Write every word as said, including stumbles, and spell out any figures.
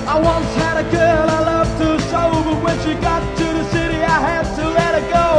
I once had a girl I loved her so, but when she got to the city I had to let her go.